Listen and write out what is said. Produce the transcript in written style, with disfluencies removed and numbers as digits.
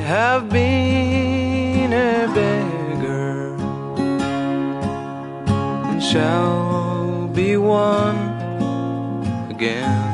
have been a beggar and shall be one again.